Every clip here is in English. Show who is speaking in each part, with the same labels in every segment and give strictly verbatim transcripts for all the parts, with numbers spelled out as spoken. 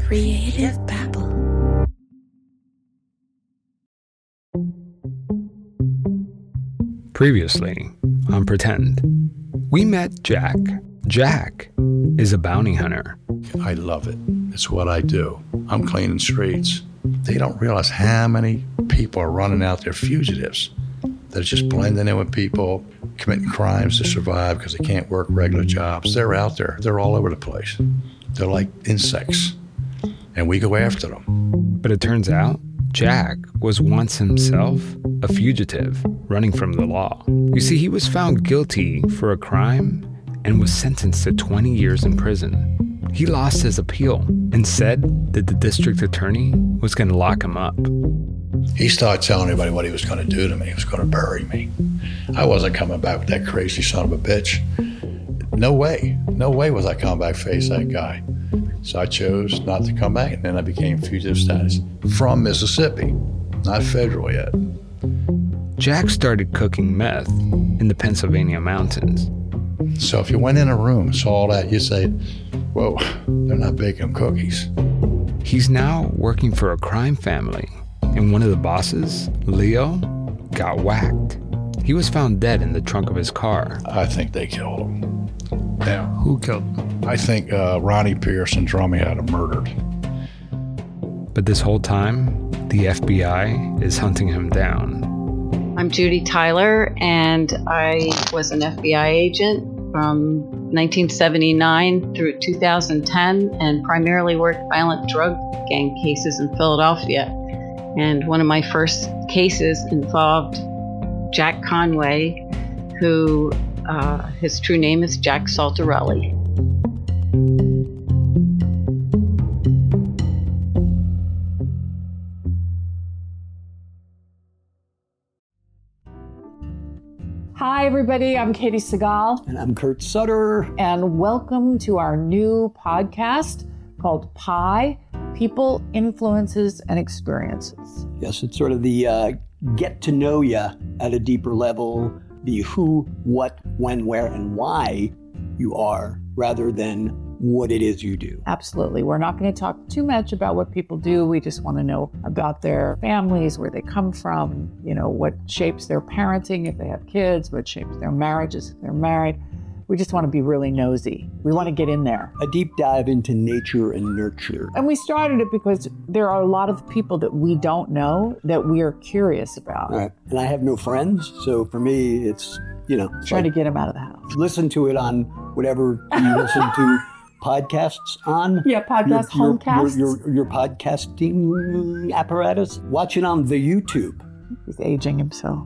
Speaker 1: Creative Babble.
Speaker 2: Previously on Pretend, we met Jack. Jack is a bounty hunter.
Speaker 3: I love it. It's what I do. I'm cleaning streets. They don't realize how many people are running out there, fugitives, that are just blending in with people, committing crimes to survive because they can't work regular jobs. They're out there. They're all over the place. They're like insects, and we go after them.
Speaker 2: But it turns out Jack was once himself a fugitive running from the law. You see, he was found guilty for a crime and was sentenced to twenty years in prison. He lost his appeal and said that the district attorney was going to lock him up.
Speaker 3: He started telling everybody what he was going to do to me. He was going to bury me. I wasn't coming back with that crazy son of a bitch. No way. No way was I coming back face that guy. So I chose not to come back, and then I became fugitive status from Mississippi, not federal yet.
Speaker 2: Jack started cooking meth in the Pennsylvania mountains.
Speaker 3: So if you went in a room and saw all that, you'd say, whoa, they're not baking cookies.
Speaker 2: He's now working for a crime family, and one of the bosses, Leo, got whacked. He was found dead in the trunk of his car.
Speaker 3: I think they killed him.
Speaker 2: Now, who killed him?
Speaker 3: I think uh, Ronnie Pierce and Drummy had him murdered.
Speaker 2: But this whole time, the F B I is hunting him down.
Speaker 4: I'm Judy Tyler, and I was an F B I agent from nineteen seventy-nine through two thousand ten, and primarily worked violent drug gang cases in Philadelphia. And one of my first cases involved Jack Conway, who uh, his true name is Jack Saltarelli.
Speaker 5: Hi, everybody. I'm Katie Segal.
Speaker 6: And I'm Kurt Sutter.
Speaker 5: And welcome to our new podcast called Pi, People, Influences, and Experiences.
Speaker 6: Yes, it's sort of the uh, get to know you at a deeper level, the who, what, when, where, and why you are, rather than what it is you do.
Speaker 5: Absolutely. We're not going to talk too much about what people do. We just want to know about their families, where they come from, you know, what shapes their parenting if they have kids, what shapes their marriages if they're married. We just want to be really nosy. We want to get in there.
Speaker 6: A deep dive into nature and nurture.
Speaker 5: And we started it because there are a lot of people that we don't know that we are curious about.
Speaker 6: Right. And I have no friends, so for me, it's, you know.
Speaker 5: Trying like, to get them out of the house.
Speaker 6: Listen to it on whatever you listen to podcasts on.
Speaker 5: Yeah, podcast,
Speaker 6: your,
Speaker 5: homecasts.
Speaker 6: Your, your, your podcasting apparatus. Watch it on the YouTube.
Speaker 5: He's aging himself.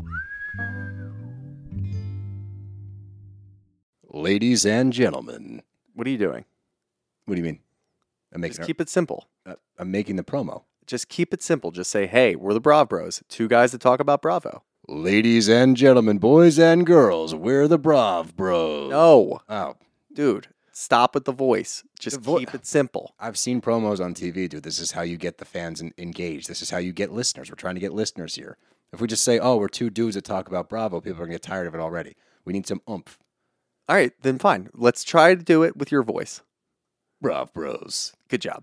Speaker 7: Ladies and gentlemen.
Speaker 8: What are you doing?
Speaker 7: What do you mean? I'm making
Speaker 8: Just keep it simple.
Speaker 7: Uh, I'm making the promo.
Speaker 8: Just keep it simple. Just say, hey, we're the Brav Bros. Two guys that talk about Bravo.
Speaker 7: Ladies and gentlemen, boys and girls, we're the Brav Bros.
Speaker 8: No.
Speaker 7: Oh.
Speaker 8: Dude, stop with the voice. Just
Speaker 7: The vo-
Speaker 8: keep it simple.
Speaker 7: I've seen promos on T V, dude. This is how you get the fans in- engaged. This is how you get listeners. We're trying to get listeners here. If we just say, oh, we're two dudes that talk about Bravo, people are going to get tired of it already. We need some oomph.
Speaker 8: All right, then fine. Let's try to do it with your voice.
Speaker 7: Brav Bros.
Speaker 8: Good job.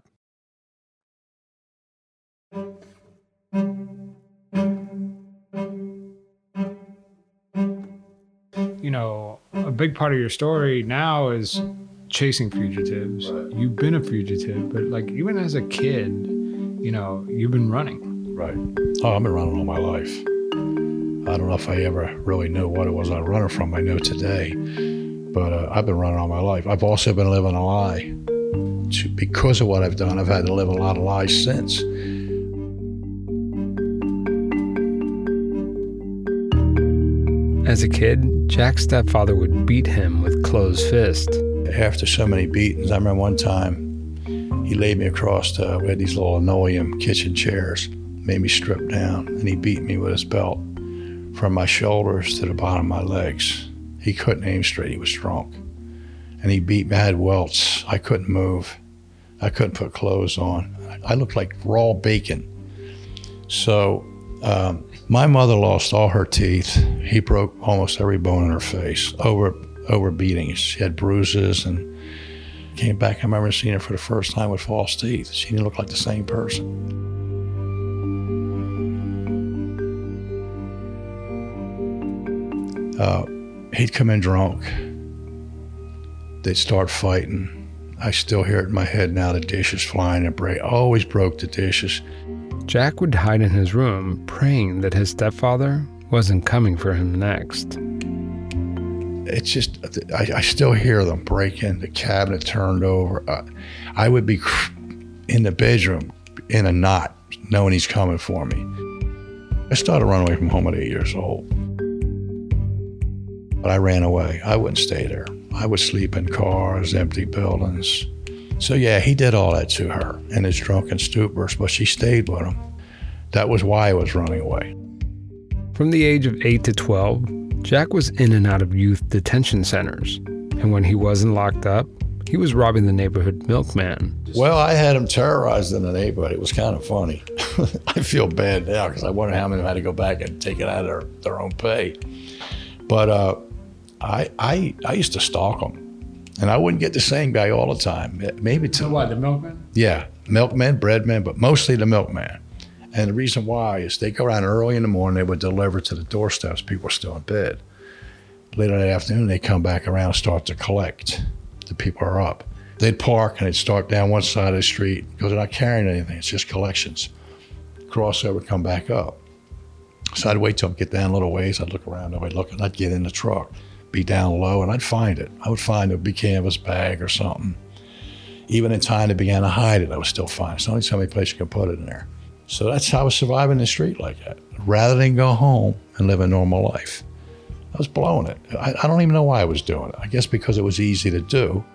Speaker 2: You know, a big part of your story now is chasing fugitives. Right. You've been a fugitive, but like even as a kid, you know, you've been running.
Speaker 3: Right. Oh, I've been running all my life. I don't know if I ever really knew what it was I was running from. I know today. But uh, I've been running all my life. I've also been living a lie. Because of what I've done, I've had to live a lot of lies since.
Speaker 2: As a kid, Jack's stepfather would beat him with closed fist.
Speaker 3: After so many beatings, I remember one time he laid me across, uh, we had these little linoleum kitchen chairs, made me strip down, and he beat me with his belt from my shoulders to the bottom of my legs. He couldn't aim straight, he was drunk. And he beat me, I had welts, I couldn't move. I couldn't put clothes on. I looked like raw bacon. So um, my mother lost all her teeth. He broke almost every bone in her face over over beatings. She had bruises, and Came back, I remember seeing her for the first time with false teeth. She didn't look like the same person. Uh, he'd come in drunk. They'd start fighting. I still hear it in my head now, the dishes flying and break. Always broke the dishes.
Speaker 2: Jack would hide in his room, praying that his stepfather wasn't coming for him next.
Speaker 3: It's just, I, I still hear them breaking, the cabinet turned over. Uh, I would be in the bedroom in a knot, knowing he's coming for me. I started running away from home at eight years old. But I ran away. I wouldn't stay there. I would sleep in cars, empty buildings. So yeah, he did all that to her in his drunken stupors, but she stayed with him. That was why I was running away.
Speaker 2: From the age of eight to twelve, Jack was in and out of youth detention centers. And when he wasn't locked up, he was robbing the neighborhood milkman.
Speaker 3: Well, I had him terrorized in the neighborhood. It was kind of funny. I feel bad now because I wonder how many of them had to go back and take it out of their, their own pay. But uh, I, I I used to stalk them. And I wouldn't get the same guy all the time. Maybe to,
Speaker 2: So what, the milkman?
Speaker 3: Yeah, milkman, breadman, but mostly the milkman. And the reason why is they go around early in the morning, they would deliver to the doorsteps. People are still in bed. Later that afternoon, they come back around and start to collect. The people are up. They'd park and they'd start down one side of the street because they're not carrying anything. It's just collections. Cross over, come back up. So I'd wait till I'd get down a little ways. I'd look around, I'd look, and I'd get in the truck, be down low, and I'd find it. I would find a big canvas bag or something. Even in time they began to hide it, I would still find it. There's only so many places you can put it in there. So that's how I was surviving the street like that. Rather than go home and live a normal life, I was blowing it. I, I don't even know why I was doing it. I guess because it was easy to do.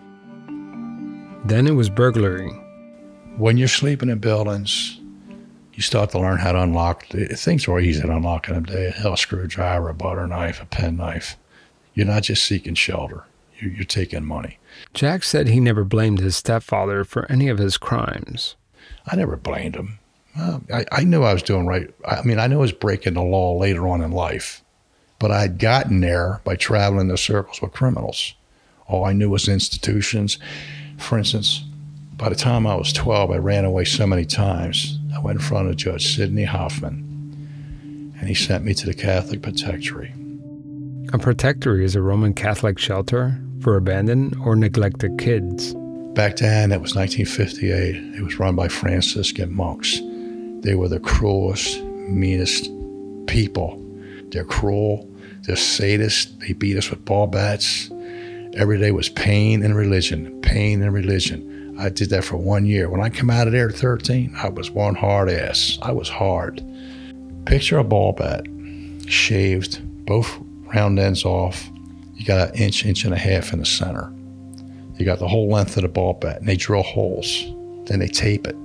Speaker 2: Then it was burglary.
Speaker 3: When you're sleeping in buildings, you start to learn how to unlock. Things are easy to unlock in a day. A screwdriver, a butter knife, a penknife. You're not just seeking shelter. You're, you're taking money.
Speaker 2: Jack said he never blamed his stepfather for any of his crimes.
Speaker 3: I never blamed him. Uh, I, I knew I was doing right. I mean, I knew I was breaking the law later on in life. But I'd gotten there by traveling the circles with criminals. All I knew was institutions. For instance, by the time I was twelve, I ran away so many times. I went in front of Judge Sidney Hoffman, and he sent me to the Catholic Protectory.
Speaker 2: A protectory is a Roman Catholic shelter for abandoned or neglected kids.
Speaker 3: Back then, it was nineteen fifty-eight. It was run by Franciscan monks. They were the cruelest, meanest people. They're cruel. They're sadists. They beat us with ball bats. Every day was pain and religion, pain and religion. I did that for one year. When I come out of there at thirteen, I was one hard ass. I was hard. Picture a ball bat, shaved, both round ends off. You got an inch, inch and a half in the center. You got the whole length of the ball bat, and they drill holes. Then they tape it.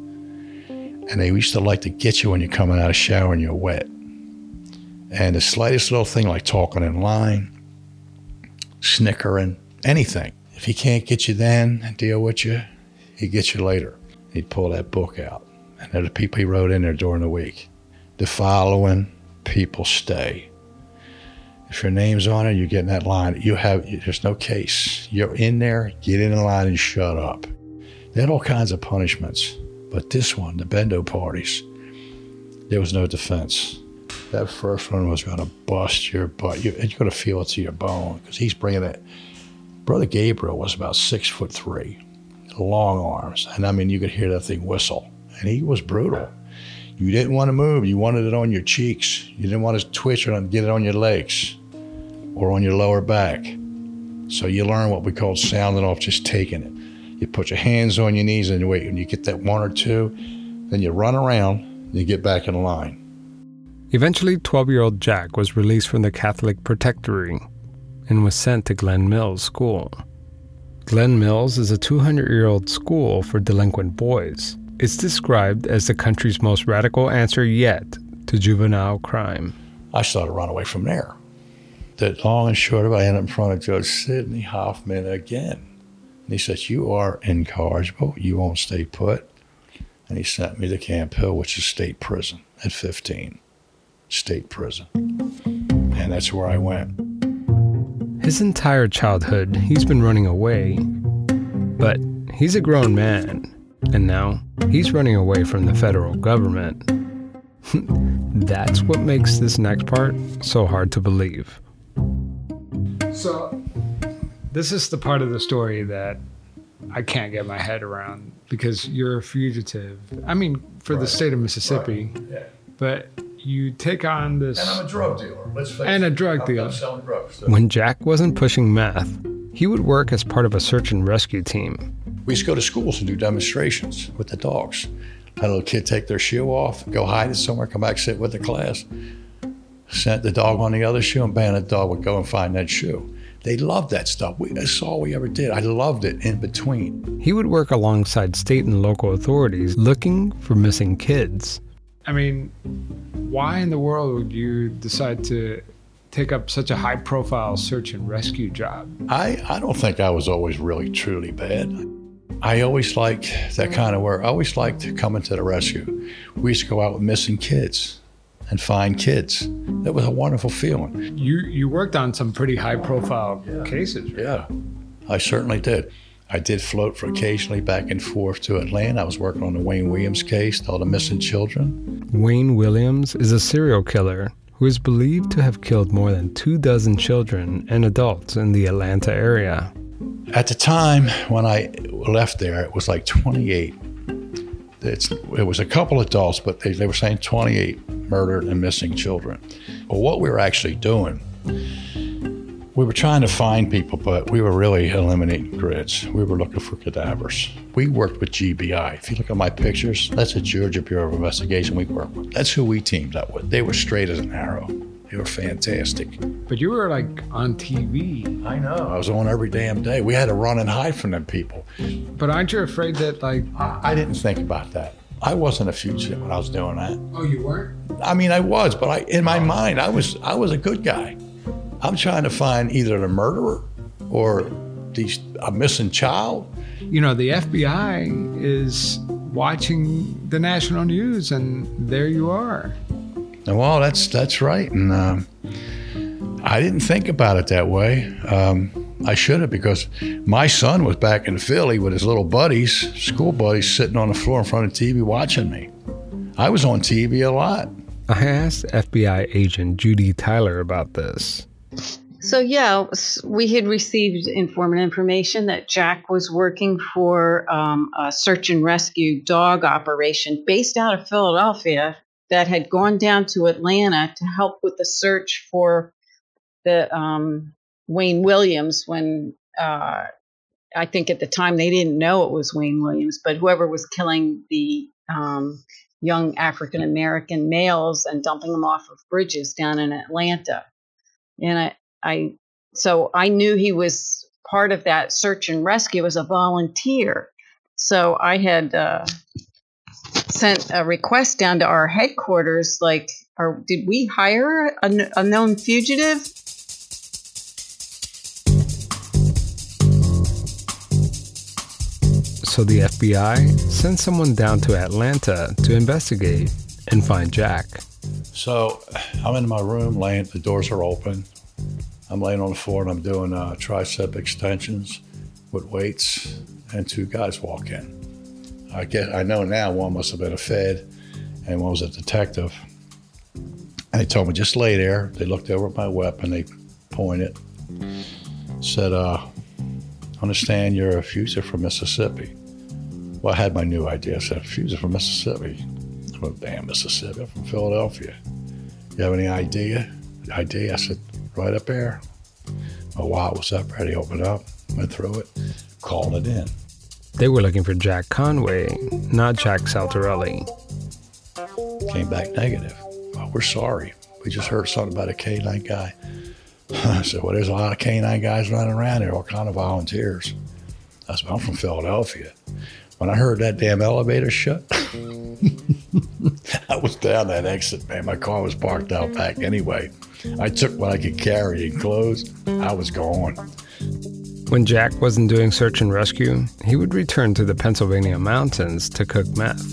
Speaker 3: And they used to like to get you when you're coming out of the shower and you're wet. And the slightest little thing like talking in line, snickering, anything. If he can't get you then and deal with you, he gets you later. He'd pull that book out. And they're the people he wrote in there during the week. The following people stay. If your name's on it, you get in that line. You have, there's no case. You're in there, get in the line and shut up. They had all kinds of punishments. But this one, the bendo parties, there was no defense. That first one was going to bust your butt. You, you're going to feel it to your bone because he's bringing it. Brother Gabriel was about six foot three, long arms. And I mean, you could hear that thing whistle. And he was brutal. You didn't want to move. You wanted it on your cheeks. You didn't want to twitch or get it on your legs or on your lower back. So you learn what we call sounding off, just taking it. You put your hands on your knees and you wait. When you get that one or two, then you run around and you get back in line.
Speaker 2: Eventually, twelve-year-old Jack was released from the Catholic Protectory and was sent to Glen Mills School. Glen Mills is a two hundred year old school for delinquent boys. It's described as the country's most radical answer yet to juvenile crime.
Speaker 3: I started to run away from there. The long and short of it, I ended up in front of Judge Sidney Hoffman again. And he said, you are incorrigible. You won't stay put. And he sent me to Camp Hill, which is state prison at fifteen. State prison. And that's where I went.
Speaker 2: His entire childhood, he's been running away. But he's a grown man, and now he's running away from the federal government. That's what makes this next part so hard to believe. So, this is the part of the story that I can't get my head around, because you're a fugitive. I mean, for right. the state of Mississippi, right. yeah. but you take on this...
Speaker 3: And I'm a drug dealer, let's face it.
Speaker 2: And a drug
Speaker 3: I'm,
Speaker 2: dealer.
Speaker 3: I'm selling drugs. So.
Speaker 2: When Jack wasn't pushing meth, he would work as part of a search and rescue team.
Speaker 3: We used to go to schools and do demonstrations with the dogs. Had a little kid take their shoe off, go hide it somewhere, come back, sit with the class. Sent the dog on the other shoe, and bam, the dog would go and find that shoe. They loved that stuff. We, that's all we ever did. I loved it in between.
Speaker 2: He would work alongside state and local authorities looking for missing kids. I mean, why in the world would you decide to take up such a high-profile search and rescue job?
Speaker 3: I, I don't think I was always really, truly bad. I always liked that kind of work. I always liked coming to the rescue. We used to go out with missing kids and find kids. That was a wonderful feeling.
Speaker 2: You you worked on some pretty high-profile
Speaker 3: yeah.
Speaker 2: cases, right?
Speaker 3: Yeah, I certainly did. I did float for occasionally back and forth to Atlanta. I was working on the Wayne Williams case, all the missing children.
Speaker 2: Wayne Williams is a serial killer who is believed to have killed more than two dozen children and adults in the Atlanta area.
Speaker 3: At the time when I left there, it was like twenty-eight. It's, it was a couple adults, but they, they were saying twenty-eight murdered and missing children. But what we were actually doing, we were trying to find people, but we were really eliminating grids. We were looking for cadavers. We worked with G B I. If you look at my pictures, that's the Georgia Bureau of Investigation we worked with. That's who we teamed up with. They were straight as an arrow. They were fantastic.
Speaker 2: But you were like on T V.
Speaker 3: I know. I was on every damn day. We had to run and hide from them people.
Speaker 2: But aren't you afraid that like...
Speaker 3: I, I didn't think about that. I wasn't a fugitive when I was doing that.
Speaker 2: Oh, you weren't?
Speaker 3: I mean, I was, but I, in my mind, I was I was a good guy. I'm trying to find either the murderer or the, a missing child.
Speaker 2: You know, the F B I is watching the national news, and there you are.
Speaker 3: Well, that's that's right, and um, I didn't think about it that way. Um, I should have, because my son was back in Philly with his little buddies, school buddies, sitting on the floor in front of the T V watching me. I was on T V a lot.
Speaker 2: I asked F B I agent Judy Tyler about this.
Speaker 4: So yeah, we had received informant information that Jack was working for um, a search and rescue dog operation based out of Philadelphia that had gone down to Atlanta to help with the search for the um, Wayne Williams when uh, I think at the time they didn't know it was Wayne Williams, but whoever was killing the um, young African-American males and dumping them off of bridges down in Atlanta. And I, I, so I knew he was part of that search and rescue as a volunteer. So I had uh, sent a request down to our headquarters, like, or did we hire a, a known fugitive?
Speaker 2: So the F B I sent someone down to Atlanta to investigate and find Jack.
Speaker 3: So I'm in my room, laying, the doors are open. I'm laying on the floor and I'm doing uh, tricep extensions with weights, and two guys walk in. I get, I know now one must have been a Fed and one was a detective. And they told me, just lay there. They looked over at my weapon, they pointed, said, uh, understand you're a fugitive from Mississippi. Well, I had my new idea. I said, fugitive from Mississippi. Well, damn, Mississippi, I'm from Philadelphia. You have any idea? Idea? I said, right up there. My wallet was up, ready to open up, went through it, called it in.
Speaker 2: They were looking for Jack Conway, not Jack Saltarelli.
Speaker 3: Came back negative. Well, we're sorry. We just heard something about a K nine guy. I said, well, there's a lot of K nine guys running around here, all kind of volunteers. I said, I'm from Philadelphia. When I heard that damn elevator shut, I was down that exit, man. My car was parked out back anyway. I took what I could carry and clothes. I was gone.
Speaker 2: When Jack wasn't doing search and rescue, he would return to the Pennsylvania mountains to cook meth.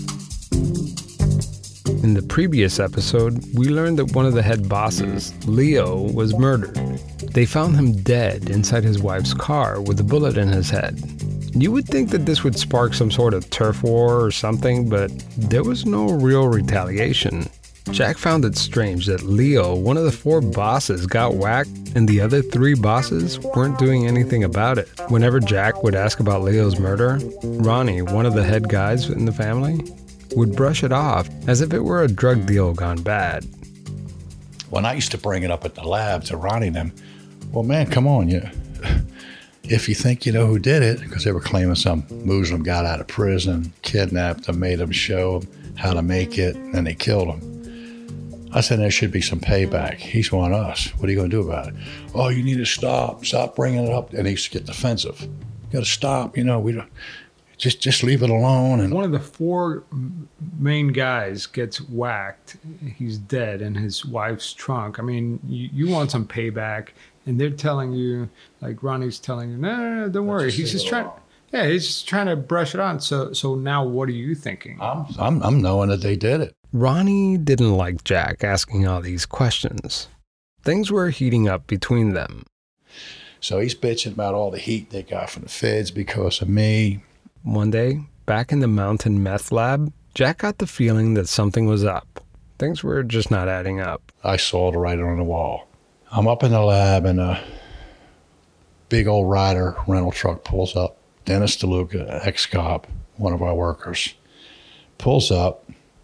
Speaker 2: In the previous episode, we learned that one of the head bosses, Leo, was murdered. They found him dead inside his wife's car with a bullet in his head. You would think that this would spark some sort of turf war or something, but there was no real retaliation. Jack found it strange that Leo, one of the four bosses, got whacked and the other three bosses weren't doing anything about it. Whenever Jack would ask about Leo's murder, Ronnie, one of the head guys in the family, would brush it off as if it were a drug deal gone bad.
Speaker 3: When I used to bring it up at the lab to Ronnie and them, well, man, come on, you. If you think you know who did it, because they were claiming some Muslim got out of prison, kidnapped them, made them show them how to make it, and then they killed him. I said, there should be some payback. He's one of us. What are you going to do about it? Oh, you need to stop. Stop bringing it up. And he used to get defensive. You got to stop. You know, we don't, just just leave it alone. And
Speaker 2: one of the four main guys gets whacked. He's dead in his wife's trunk. I mean, you, you want some payback, and they're telling you, like Ronnie's telling you, no, no, no, don't worry. He's just trying. Yeah, he's just trying to brush it on. So, so now, what are you thinking?
Speaker 3: I'm, I'm, I'm knowing that they did it.
Speaker 2: Ronnie didn't like Jack asking all these questions. Things were heating up between them.
Speaker 3: So he's bitching about all the heat they got from the feds because of me.
Speaker 2: One day, back in the mountain meth lab, Jack got the feeling that something was up. Things were just not adding up.
Speaker 3: I saw the writing on the wall. I'm up in the lab and a big old Ryder rental truck pulls up. Dennis DeLuca, ex-cop, one of our workers, pulls up.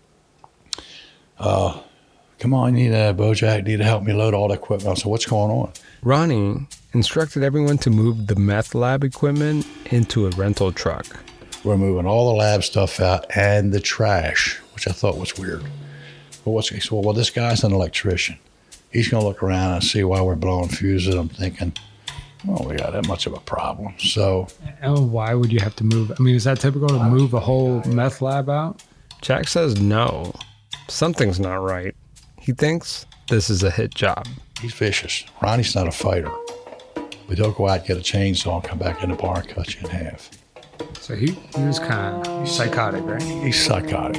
Speaker 3: Uh, come on, you need a Bojack, need to help me load all the equipment. I said, what's going on?
Speaker 2: Ronnie instructed everyone to move the meth lab equipment into a rental truck.
Speaker 3: We're moving all the lab stuff out and the trash, which I thought was weird. But what's he said, well, well, this guy's an electrician. He's going to look around and see why we're blowing fuses. I'm thinking, well, we got that much of a problem. So,
Speaker 2: oh, why would you have to move? I mean, is that typical to move a whole meth lab out? Jack says no. Something's not right. He thinks this is a hit job.
Speaker 3: He's vicious. Ronnie's not a fighter. But he'll go out, get a chainsaw, and come back in the bar and cut you in half.
Speaker 2: So he, he was kind of psychotic, right?
Speaker 3: He's psychotic.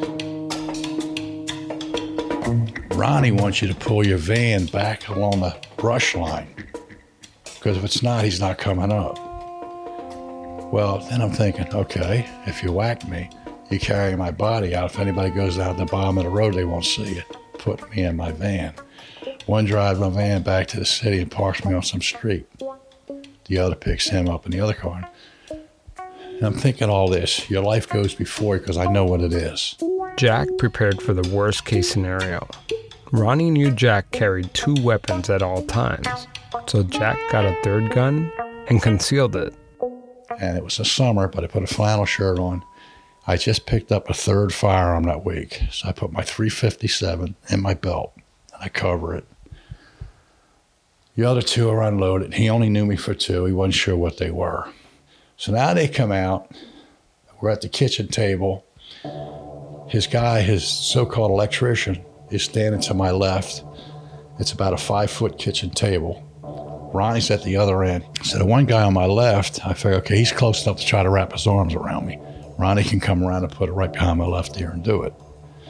Speaker 3: Ronnie wants you to pull your van back along the brush line. Because if it's not, he's not coming up. Well, then I'm thinking, okay, if you whack me, you carry my body out. If anybody goes down the bottom of the road, they won't see it. Put me in my van. One drives my van back to the city and parks me on some street. The other picks him up in the other car. And I'm thinking all this. Your life goes before you because I know what it is.
Speaker 2: Jack prepared for the worst case scenario. Ronnie knew Jack carried two weapons at all times. So Jack got a third gun and concealed it.
Speaker 3: And it was the summer, but I put a flannel shirt on. I just picked up a third firearm that week. So I put my three fifty-seven in my belt and I cover it. The other two are unloaded. He only knew me for two. He wasn't sure what they were. So now they come out. We're at the kitchen table. His guy, his so-called electrician, is standing to my left. It's about a five-foot kitchen table. Ronnie's at the other end. So the one guy on my left, I figure, okay, he's close enough to try to wrap his arms around me. Ronnie can come around and put it right behind my left ear and do it.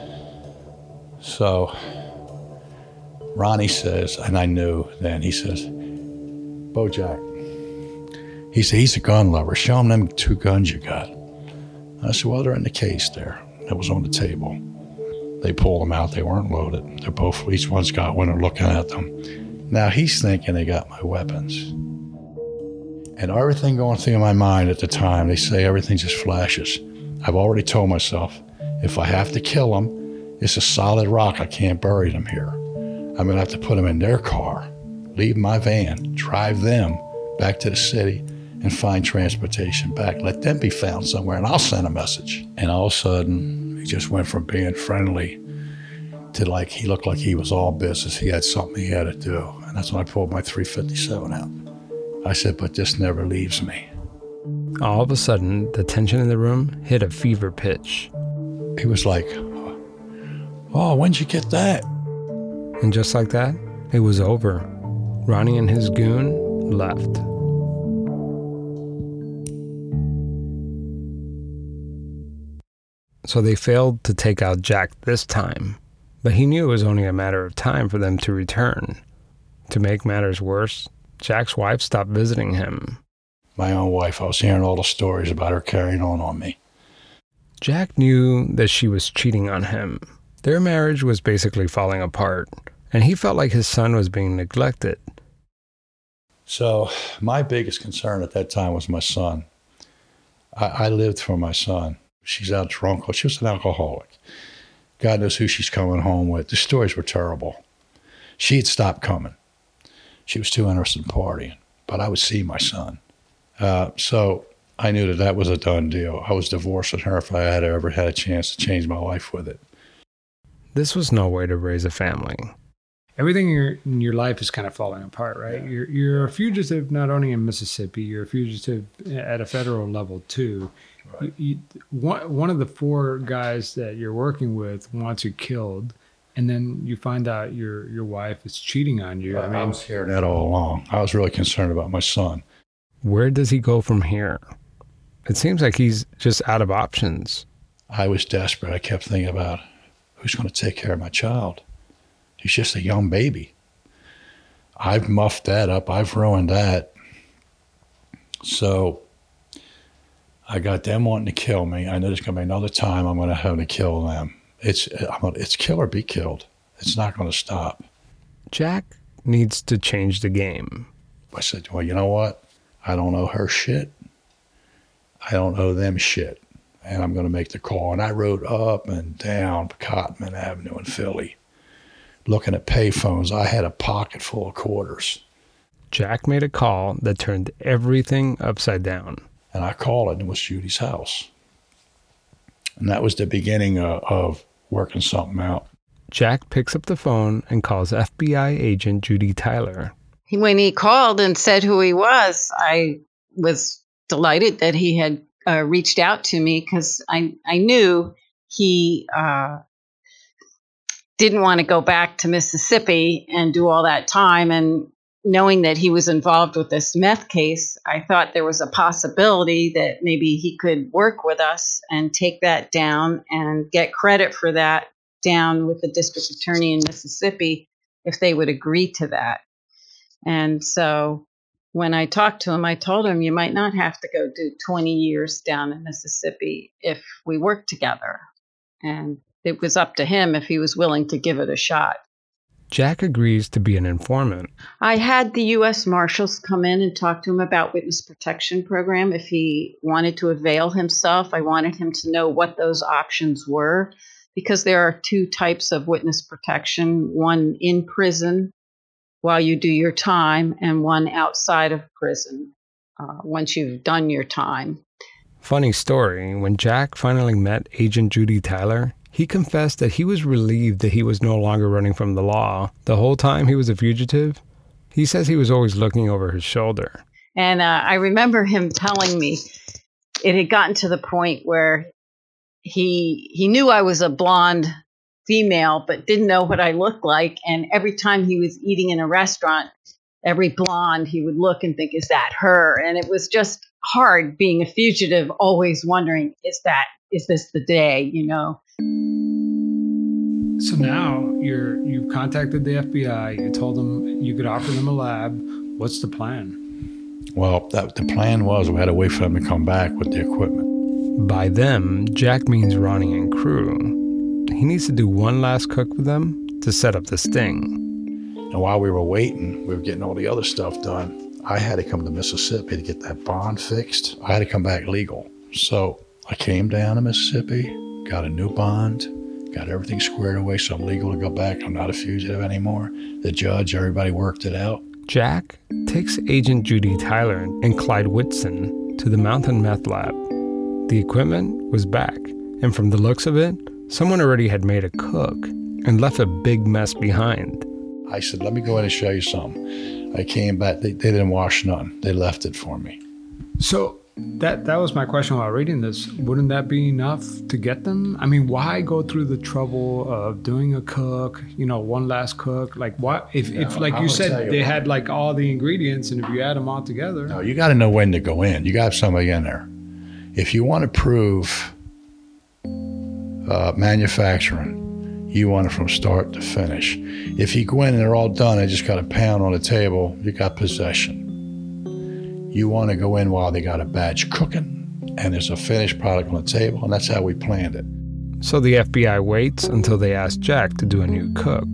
Speaker 3: So Ronnie says, and I knew then, he says, Bojack, he said, he's a gun lover. Show him them two guns you got. I said, well, they're in the case there. That was on the table. They pulled them out. They weren't loaded. They're both, each one's got one. They're looking at them. Now he's thinking they got my weapons. And everything going through my mind at the time, they say everything just flashes. I've already told myself, if I have to kill them, it's a solid rock. I can't bury them here. I'm going to have to put them in their car, leave my van, drive them back to the city, and find transportation back. Let them be found somewhere, and I'll send a message. And all of a sudden, he just went from being friendly to like, he looked like he was all business. He had something he had to do. And that's when I pulled my three fifty-seven out. I said, but this never leaves me.
Speaker 2: All of a sudden, the tension in the room hit a fever pitch.
Speaker 3: He was like, oh, when'd you get that?
Speaker 2: And just like that, it was over. Ronnie and his goon left. So they failed to take out Jack this time, but he knew it was only a matter of time for them to return. To make matters worse, Jack's wife stopped visiting him.
Speaker 3: My own wife, I was hearing all the stories about her carrying on on me.
Speaker 2: Jack knew that she was cheating on him. Their marriage was basically falling apart, and he felt like his son was being neglected.
Speaker 3: So my biggest concern at that time was my son. I, I lived for my son. She's out drunk. She was an alcoholic. God knows who she's coming home with. The stories were terrible. She had stopped coming. She was too interested in partying, but I would see my son. Uh, so I knew that that was a done deal. I was divorcing her if I had ever had a chance to change my life with it.
Speaker 2: This was no way to raise a family. Everything in your, in your life is kind of falling apart, right? Yeah. You're you're a fugitive not only in Mississippi, you're a fugitive at a federal level too. Right. You, you, one, one of the four guys that you're working with wants you killed, and then you find out your your wife is cheating on you.
Speaker 3: I,
Speaker 2: I mean,
Speaker 3: I was hearing that all along. I was really concerned about my son.
Speaker 2: Where does he go from here? It seems like he's just out of options.
Speaker 3: I was desperate. I kept thinking about who's going to take care of my child. He's just a young baby. I've muffed that up. I've ruined that. So I got them wanting to kill me. I know there's going to be another time I'm going to have to kill them. It's I'm gonna, it's kill or be killed. It's not going to stop.
Speaker 2: Jack needs to change the game.
Speaker 3: I said, well, you know what? I don't know her shit. I don't know them shit. And I'm going to make the call. And I rode up and down Cotman Avenue in Philly, looking at payphones. I had a pocket full of quarters.
Speaker 2: Jack made a call that turned everything upside down.
Speaker 3: And I called it, and it was Judy's house. And that was the beginning of, of working something out.
Speaker 2: Jack picks up the phone and calls F B I agent Judy Tyler.
Speaker 4: When he called and said who he was, I was delighted that he had uh, reached out to me, because I, I knew he uh, didn't want to go back to Mississippi and do all that time. And knowing that he was involved with this meth case, I thought there was a possibility that maybe he could work with us and take that down and get credit for that down with the district attorney in Mississippi if they would agree to that. And so when I talked to him, I told him, you might not have to go do twenty years down in Mississippi if we work together. And it was up to him if he was willing to give it a shot.
Speaker 2: Jack agrees to be an informant.
Speaker 4: I had the U S Marshals come in and talk to him about witness protection program. If he wanted to avail himself, I wanted him to know what those options were, because there are two types of witness protection, one in prison while you do your time, and one outside of prison uh, once you've done your time.
Speaker 2: Funny story, when Jack finally met Agent Judy Tyler, he confessed that he was relieved that he was no longer running from the law. The whole time he was a fugitive, he says he was always looking over his shoulder.
Speaker 4: And uh, I remember him telling me it had gotten to the point where he he knew I was a blonde female, but didn't know what I looked like. And every time he was eating in a restaurant, every blonde, he would look and think, is that her? And it was just hard being a fugitive, always wondering, is that, is this the day, you know?
Speaker 2: So now you're, you've contacted the F B I. You told them you could offer them a lab. What's the plan?
Speaker 3: Well, that, the plan was we had to wait for them to come back with the equipment.
Speaker 2: By them, Jack means Ronnie and crew. He needs to do one last cook with them to set up the sting.
Speaker 3: And while we were waiting, we were getting all the other stuff done. I had to come to Mississippi to get that bond fixed. I had to come back legal. So I came down to Mississippi, got a new bond, got everything squared away, so I'm legal to go back. I'm not a fugitive anymore. The judge, everybody worked it out.
Speaker 2: Jack takes Agent Judy Tyler and Clyde Whitson to the Mountain Meth Lab. The equipment was back, and from the looks of it, someone already had made a cook and left a big mess behind.
Speaker 3: I said, let me go in and show you something. I came back. They, they didn't wash none. They left it for me.
Speaker 2: So that that was my question while reading this. Wouldn't that be enough to get them? I mean, why go through the trouble of doing a cook, you know, one last cook? Like, what if, no, if like I'm you said, you they what. had like all the ingredients, and if you add them all together?
Speaker 3: No, you got to know when to go in. You got to have somebody in there. If you want to prove uh, manufacturing, you want it from start to finish. If you go in and they're all done, they just got a pound on the table, you got possession. You want to go in while they got a batch cooking and there's a finished product on the table, and that's how we planned it.
Speaker 2: So the F B I waits until they ask Jack to do a new cook.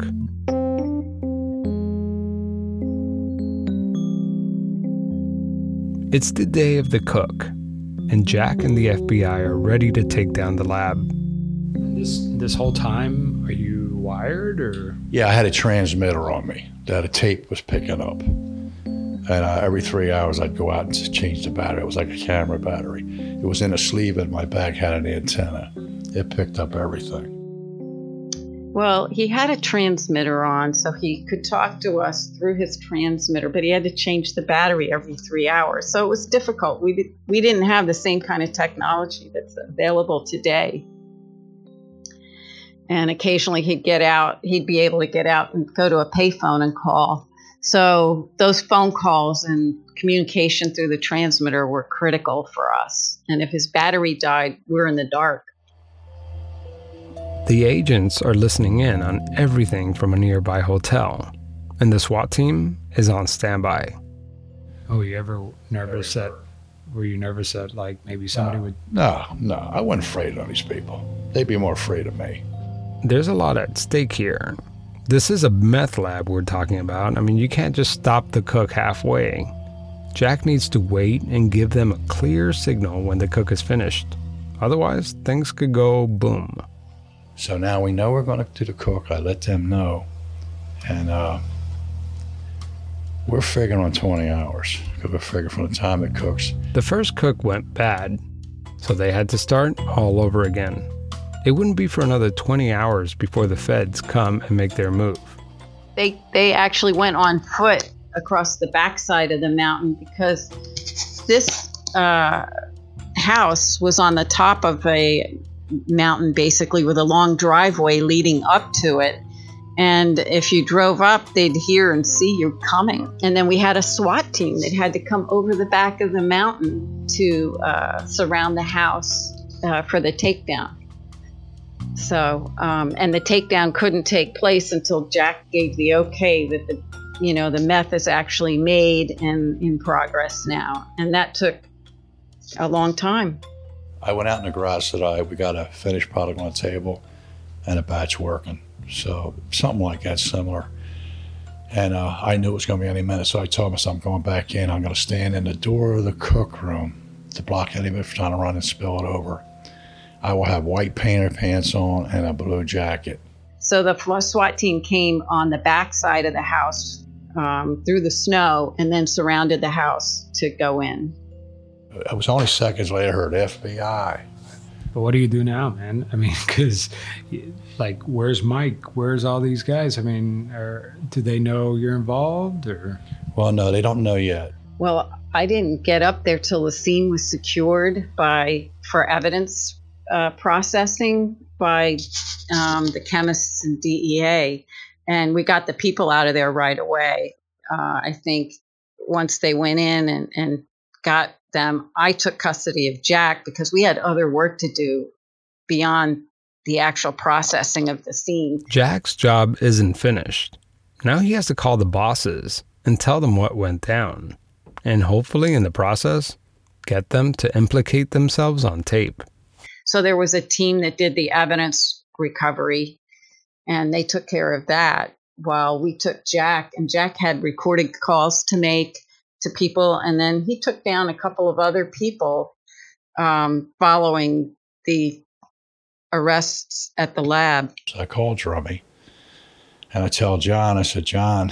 Speaker 2: It's the day of the cook, and Jack and the F B I are ready to take down the lab. This this whole time, are you wired or?
Speaker 3: Yeah, I had a transmitter on me that a tape was picking up. And uh, every three hours I'd go out and change the battery. It was like a camera battery. It was in a sleeve and my bag had an antenna. It picked up everything.
Speaker 4: Well, he had a transmitter on, so he could talk to us through his transmitter, but he had to change the battery every three hours. So it was difficult. We, did, we didn't have the same kind of technology that's available today. And occasionally he'd get out, he'd be able to get out and go to a payphone and call. So those phone calls and communication through the transmitter were critical for us. And if his battery died, we're in the dark.
Speaker 2: The agents are listening in on everything from a nearby hotel, and the SWAT team is on standby. Oh, you ever nervous that, were you nervous that like maybe somebody
Speaker 3: no,
Speaker 2: would?
Speaker 3: No, no, I wasn't afraid of these people. They'd be more afraid of me.
Speaker 2: There's a lot at stake here. This is a meth lab we're talking about. I mean, you can't just stop the cook halfway. Jack needs to wait and give them a clear signal when the cook is finished. Otherwise, things could go boom.
Speaker 3: So now we know we're going to do the cook. I let them know. And uh, we're figuring on twenty hours. Because we're figuring from the time it cooks.
Speaker 2: The first cook went bad, so they had to start all over again. It wouldn't be for another twenty hours before the feds come and make their move.
Speaker 4: They they actually went on foot across the backside of the mountain because this uh, house was on the top of a mountain, basically, with a long driveway leading up to it. And if you drove up, they'd hear and see you coming. And then we had a SWAT team that had to come over the back of the mountain to uh, surround the house uh, for the takedown. So, um, and the takedown couldn't take place until Jack gave the okay that the, you know, the meth is actually made and in progress now. And that took a long time.
Speaker 3: I went out in the garage today. We got a finished product on the table and a batch working. So something like that, similar. And uh, I knew it was going to be any minute, so I told myself I'm going back in. I'm going to stand in the door of the cook room to block anybody from trying to run and spill it over. I will have white painter pants on and a blue jacket. So
Speaker 4: the SWAT team came on the back side of the house um, through the snow and then surrounded the house to go in.
Speaker 3: It was only seconds later I heard F B I.
Speaker 2: But what do you do now, man? I mean, because, like, where's Mike? Where's all these guys? I mean, are, do they know you're involved, or?
Speaker 3: Well, no, they don't know yet.
Speaker 4: Well, I didn't get up there till the scene was secured by for evidence uh, processing by um, the chemists and D E A, and we got the people out of there right away. Uh, I think once they went in and, and got them, I took custody of Jack because we had other work to do beyond the actual processing of the scene.
Speaker 2: Jack's job isn't finished. Now he has to call the bosses and tell them what went down, and hopefully in the process, get them to implicate themselves on tape.
Speaker 4: So there was a team that did the evidence recovery, and they took care of that while we took Jack, and Jack had recorded calls to make to people, and then he took down a couple of other people um, following the arrests at the lab.
Speaker 3: So I called Drummy, and I tell John, I said, John,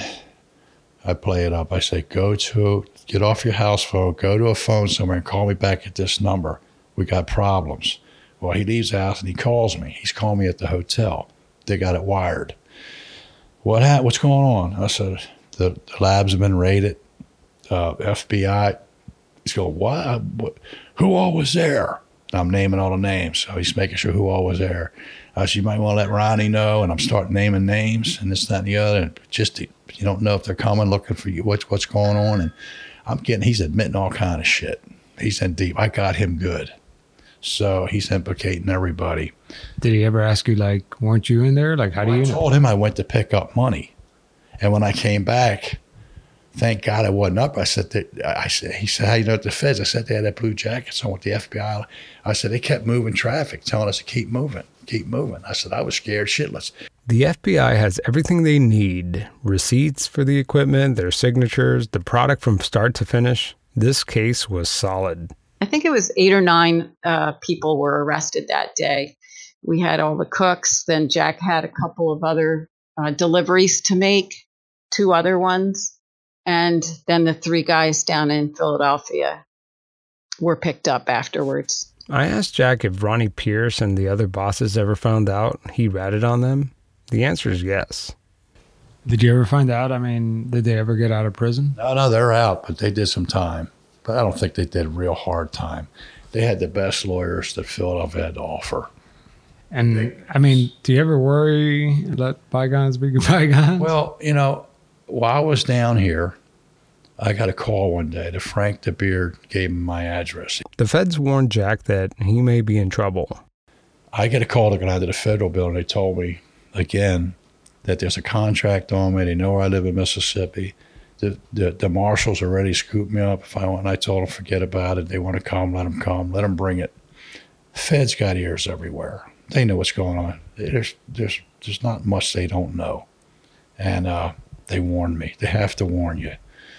Speaker 3: I play it up. I say, go to, get off your house phone, go to a phone somewhere and call me back at this number. We got problems. Well, he leaves the house and he calls me. He's calling me at the hotel. They got it wired. What ha- What's going on? I said, the, the labs have been raided. Uh, F B I, he's going, what? what? Who all was there? I'm naming all the names, so he's making sure who all was there. I said, you might want to let Ronnie know, and I'm starting naming names, and this, that, and the other, and just, to, you don't know if they're coming looking for you, what's, what's going on, and I'm getting, he's admitting all kind of shit. He's in deep. I got him good. So he's implicating everybody.
Speaker 2: Did he ever ask you, like, weren't you in there? Like, how do
Speaker 3: well,
Speaker 2: you
Speaker 3: I
Speaker 2: know?
Speaker 3: told him I went to pick up money, and when I came back, Thank God I wasn't up. I said, that, I said, he said, how you know the feds? I said, they had that blue jackets on with the F B I. I said, they kept moving traffic, telling us to keep moving, keep moving. I said, I was scared shitless.
Speaker 2: The F B I has everything they need. Receipts for the equipment, their signatures, the product from start to finish. This case was solid.
Speaker 4: I think it was eight or nine uh, people were arrested that day. We had all the cooks. Then Jack had a couple of other uh, deliveries to make, two other ones. And then the three guys down in Philadelphia were picked up afterwards.
Speaker 2: I asked Jack if Ronnie Pierce and the other bosses ever found out he ratted on them. The answer is yes.
Speaker 1: Did you ever find out? I mean, did they ever get out of prison?
Speaker 3: No, no, they're out, but they did some time. But I don't think they did real hard time. They had the best lawyers that Philadelphia had to offer.
Speaker 1: And, I mean, do you ever worry, let bygones be bygones?
Speaker 3: Well, you know, while I was down here, I got a call one day that Frank DeBeard gave me my address.
Speaker 2: The feds warned Jack that he may be in trouble.
Speaker 3: I get a call to go down to the federal building. They told me, again, that there's a contract on me. They know where I live in Mississippi. The, the, the marshals already scooped me up if I want. And I told them, forget about it. They want to come, let them come. Let them bring it. Feds got ears everywhere. They know what's going on. There's, there's, there's not much they don't know. And uh, they warned me. They have to warn you.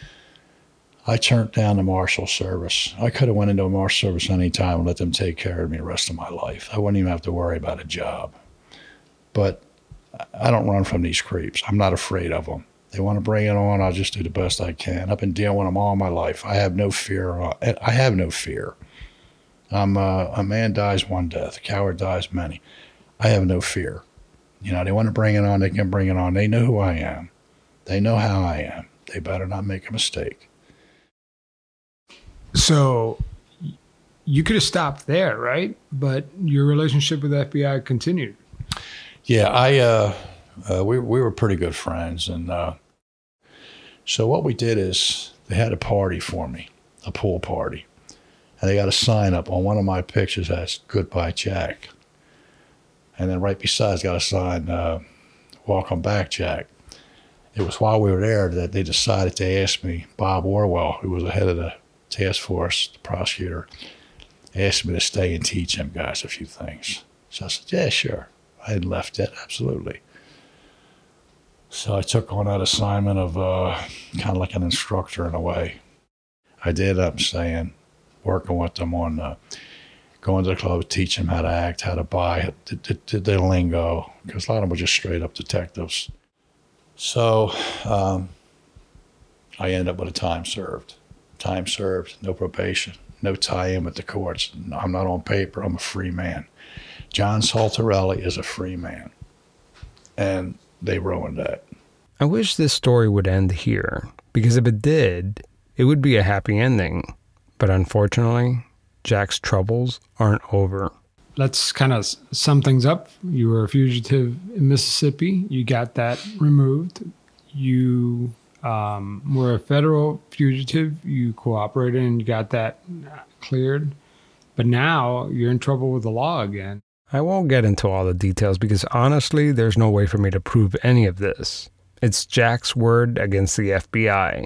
Speaker 3: I turned down the marshal service. I could have went into a marshal service any time and let them take care of me the rest of my life. I wouldn't even have to worry about a job. But I don't run from these creeps. I'm not afraid of them. They want to bring it on, I'll just do the best I can. I've been dealing with them all my life. I have no fear. I have no fear. I'm uh, a man dies one death. A coward dies many. I have no fear. You know, they want to bring it on, they can bring it on. They know who I am. They know how I am. They better not make a mistake.
Speaker 1: So you could have stopped there, right? But your relationship with the F B I continued.
Speaker 3: Yeah, I uh, uh, we we were pretty good friends, and uh, so what we did is they had a party for me, a pool party, and they got a sign up on one of my pictures that's "Goodbye, Jack," and then right beside it's got a sign, uh, "Welcome back, Jack." It was while we were there that they decided to ask me, Bob Orwell, who was the head of the task force, the prosecutor, asked me to stay and teach them guys a few things. So I said, yeah, sure. I had left it, absolutely. So I took on that assignment of uh, kind of like an instructor in a way. I did up saying, working with them on uh, going to the club, teach them how to act, how to buy, the, the, the lingo, because a lot of them were just straight up detectives. So um, I ended up with a time served. Time served, no probation, no tie-in with the courts. I'm not on paper, I'm a free man. John Saltarelli is a free man. And they ruined that.
Speaker 2: I wish this story would end here, because if it did, it would be a happy ending. But unfortunately, Jack's troubles aren't over.
Speaker 1: Let's kind of sum things up. You were a fugitive in Mississippi. You got that removed. You um, were a federal fugitive. You cooperated and you got that cleared. But now you're in trouble with the law again.
Speaker 2: I won't get into all the details because honestly, there's no way for me to prove any of this. It's Jack's word against the F B I.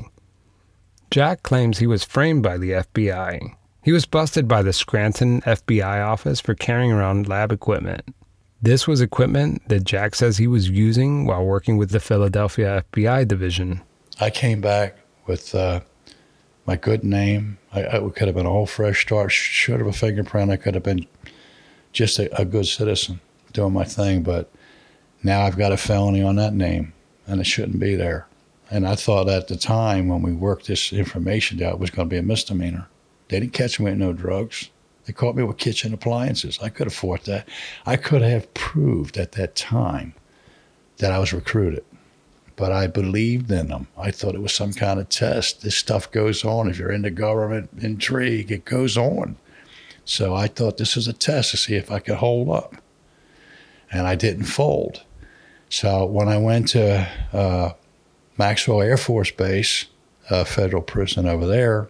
Speaker 2: Jack claims he was framed by the F B I. He was busted by the Scranton F B I office for carrying around lab equipment. This was equipment that Jack says he was using while working with the Philadelphia F B I division.
Speaker 3: I came back with uh, my good name. I, I could have been a whole fresh start, short of a fingerprint. I could have been just a, a good citizen doing my thing, but now I've got a felony on that name, and it shouldn't be there. And I thought at the time when we worked this information out, it was going to be a misdemeanor. They didn't catch me with no drugs. They caught me with kitchen appliances. I could afford that. I could have proved at that time that I was recruited, but I believed in them. I thought it was some kind of test. This stuff goes on. If you're into government intrigue, it goes on. So I thought this was a test to see if I could hold up. And I didn't fold. So when I went to uh, Maxwell Air Force Base, a federal prison over there,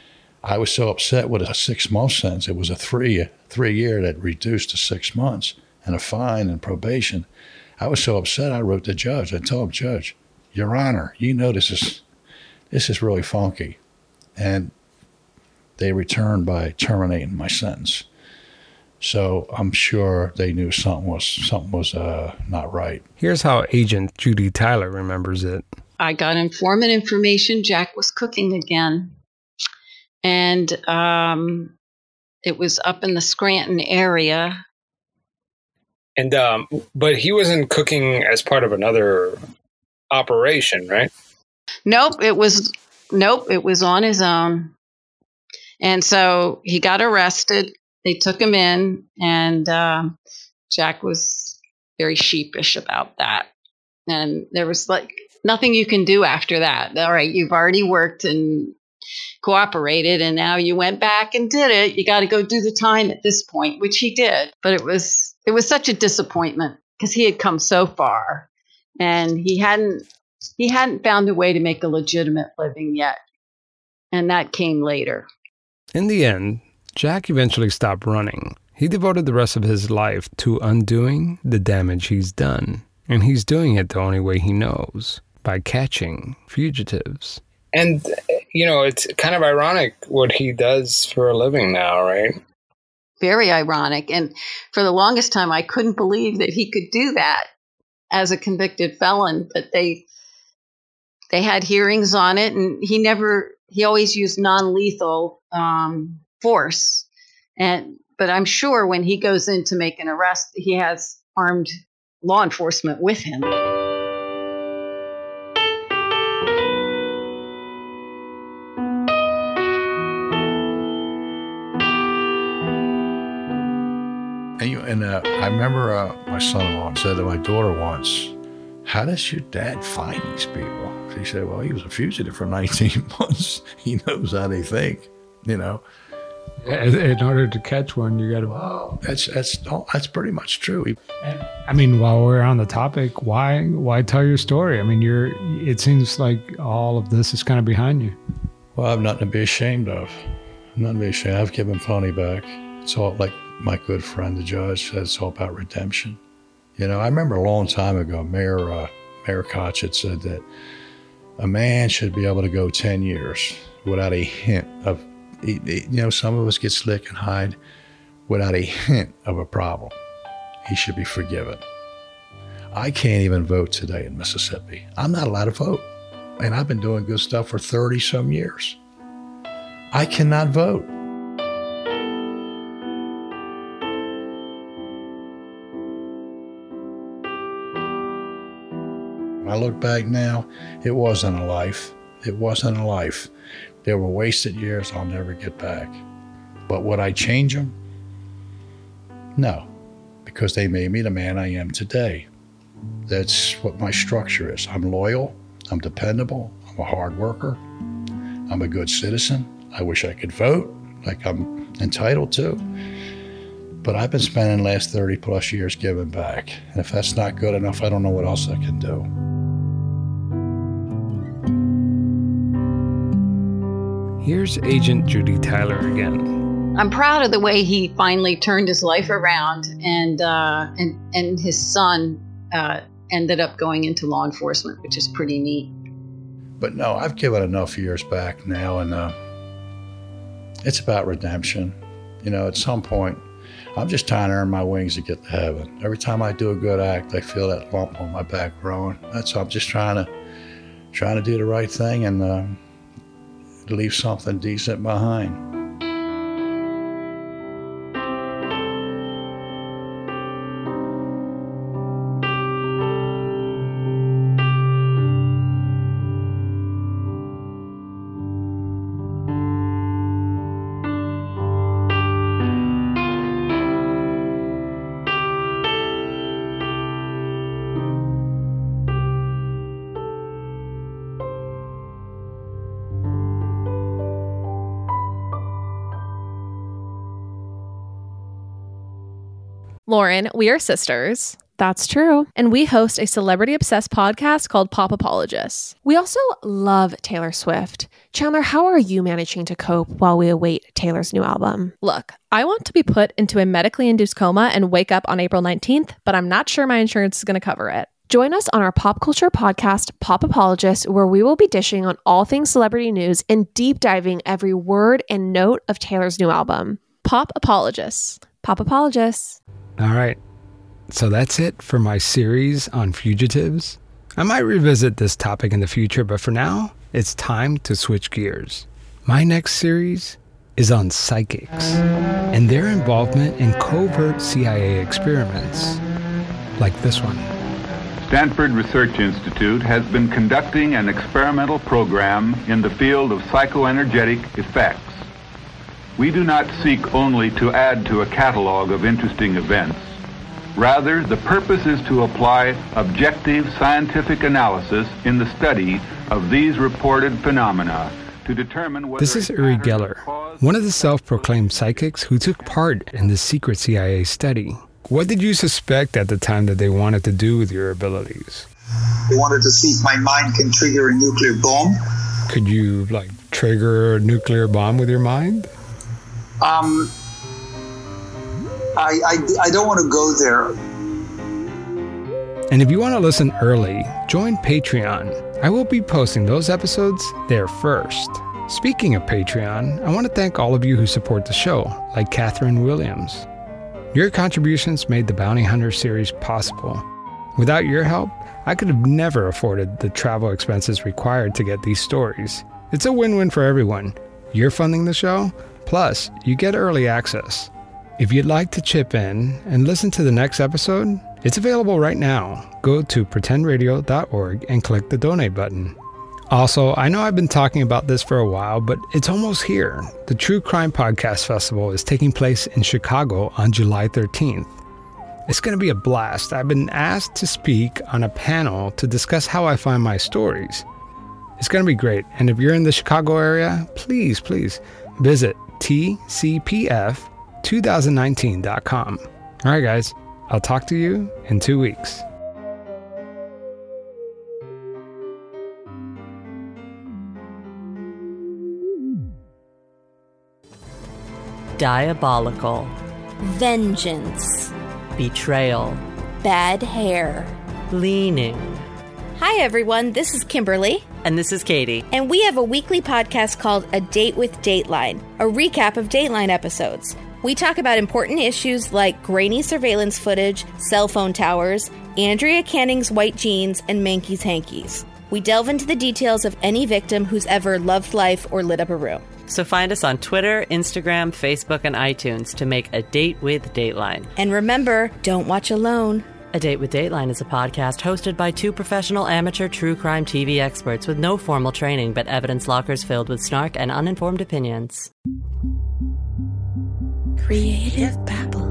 Speaker 3: I was so upset with a six-month sentence. It was a three, three-year that reduced to six months and a fine and probation. I was so upset I wrote the judge. I told him, Judge, Your Honor, you know this is this is really funky. And they returned by terminating my sentence. So I'm sure they knew something was something was uh, not right.
Speaker 2: Here's how Agent Judy Tyler remembers it.
Speaker 4: I got informant information. Jack was cooking again. And um, it was up in the Scranton area.
Speaker 2: And um, but he wasn't cooking as part of another operation, right?
Speaker 4: Nope, it was nope, it was on his own. And so he got arrested. They took him in, and uh, Jack was very sheepish about that. And there was like nothing you can do after that. All right, you've already worked and cooperated, and now you went back and did it. You got to go do the time at this point, which he did. But it was it was such a disappointment because he had come so far, and he hadn't he hadn't found a way to make a legitimate living yet, and that came later.
Speaker 2: In the end, Jack eventually stopped running. He devoted the rest of his life to undoing the damage he's done. And he's doing it the only way he knows, by catching fugitives. And, you know, it's kind of ironic what he does for a living now, right?
Speaker 4: Very ironic. And for the longest time, I couldn't believe that he could do that as a convicted felon. But they they had hearings on it, and he never, he always used non-lethal um force, and but I'm sure when he goes in to make an arrest, he has armed law enforcement with him.
Speaker 3: And you and uh, I remember uh, my son-in-law said to my daughter once, "How does your dad find these people?" She said, "Well, he was a fugitive for nineteen months. He knows how they think." You know,
Speaker 1: in order to catch one, you got to.
Speaker 3: Wow, that's that's oh, that's pretty much true.
Speaker 1: I mean, while we're on the topic, why why tell your story? I mean, you're. It seems like all of this is kind of behind you.
Speaker 3: Well, I have nothing to be ashamed of. Nothing to be ashamed. I've given Pony back. It's all like my good friend, the judge, said. It's all about redemption. You know, I remember a long time ago, Mayor uh, Mayor Koch had said that a man should be able to go ten years without a hint of. You know, some of us get slick and hide without a hint of a problem. He should be forgiven. I can't even vote today in Mississippi. I'm not allowed to vote. And I've been doing good stuff for thirty some years. I cannot vote. When I look back now, it wasn't a life. It wasn't a life. There were wasted years I'll never get back. But would I change them? No, because they made me the man I am today. That's what my structure is. I'm loyal, I'm dependable, I'm a hard worker, I'm a good citizen. I wish I could vote like I'm entitled to. But I've been spending the last thirty plus years giving back. And if that's not good enough, I don't know what else I can do.
Speaker 2: Here's Agent Judy Tyler again.
Speaker 4: I'm proud of the way he finally turned his life around, and uh, and and his son uh, ended up going into law enforcement, which is pretty neat.
Speaker 3: But no, I've given enough years back now, and uh, it's about redemption. You know, at some point, I'm just trying to earn my wings to get to heaven. Every time I do a good act, I feel that lump on my back growing. That's all. I'm just trying to trying to do the right thing and. Uh, leave something decent behind.
Speaker 9: Lauren, we are sisters.
Speaker 10: That's true.
Speaker 9: And we host a celebrity-obsessed podcast called Pop Apologists.
Speaker 10: We also love Taylor Swift. Chandler, how are you managing to cope while we await Taylor's new album?
Speaker 9: Look, I want to be put into a medically induced coma and wake up on April nineteenth, but I'm not sure my insurance is going to cover it.
Speaker 10: Join us on our pop culture podcast, Pop Apologist, where we will be dishing on all things celebrity news and deep diving every word and note of Taylor's new album.
Speaker 9: Pop Apologists.
Speaker 10: Pop Apologists.
Speaker 2: All right. So that's it for my series on fugitives. I might revisit this topic in the future, but for now, it's time to switch gears. My next series is on psychics and their involvement in covert C I A experiments, like this one.
Speaker 11: Stanford Research Institute has been conducting an experimental program in the field of psychoenergetic effects. We do not seek only to add to a catalog of interesting events. Rather, the purpose is to apply objective scientific analysis in the study of these reported phenomena to determine whether...
Speaker 2: This is Uri Geller, one of the self-proclaimed psychics who took part in the secret C I A study. What did you suspect at the time that they wanted to do with your abilities?
Speaker 12: They wanted to see if my mind can trigger a nuclear bomb.
Speaker 2: Could you, like, trigger a nuclear bomb with your mind?
Speaker 12: Um, I, I, I don't want to go there.
Speaker 2: And if you want to listen early, join Patreon. I will be posting those episodes there first. Speaking of Patreon, I want to thank all of you who support the show, like Catherine Williams. Your contributions made the Bounty Hunter series possible. Without your help, I could have never afforded the travel expenses required to get these stories. It's a win-win for everyone. You're funding the show, plus you get early access. If you'd like to chip in and listen to the next episode, it's available right now. Go to pretend radio dot org and click the donate button. Also, I know I've been talking about this for a while, but it's almost here. The True Crime Podcast Festival is taking place in Chicago on July thirteenth. It's going to be a blast. I've been asked to speak on a panel to discuss how I find my stories. It's going to be great. And if you're in the Chicago area, please, please visit T C P F twenty nineteen dot com. All right, guys, I'll talk to you in two weeks.
Speaker 13: Diabolical.
Speaker 14: Vengeance.
Speaker 13: Betrayal.
Speaker 14: Bad hair.
Speaker 13: Leaning.
Speaker 14: Hi, everyone. This is Kimberly.
Speaker 13: And this is Katie.
Speaker 14: And we have a weekly podcast called A Date with Dateline, a recap of Dateline episodes. We talk about important issues like grainy surveillance footage, cell phone towers, Andrea Canning's white jeans, and Mankey's hankies. We delve into the details of any victim who's ever loved life or lit up a room.
Speaker 13: So find us on Twitter, Instagram, Facebook, and iTunes to make A Date with Dateline.
Speaker 14: And remember, don't watch alone.
Speaker 13: A Date with Dateline is a podcast hosted by two professional amateur true crime T V experts with no formal training but evidence lockers filled with snark and uninformed opinions.
Speaker 14: Creative Babble.